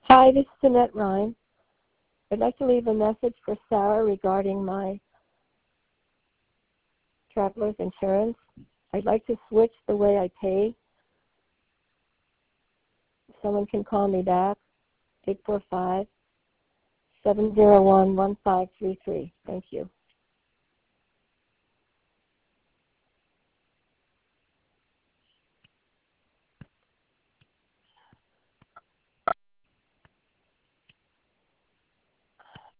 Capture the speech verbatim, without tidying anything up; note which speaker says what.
Speaker 1: Hi, this is Annette Ryan. I'd like to leave a message for Sarah regarding my traveler's insurance. I'd like to switch the way I pay. If someone can call me back, eight four five, seven zero one, one five three three. Thank you.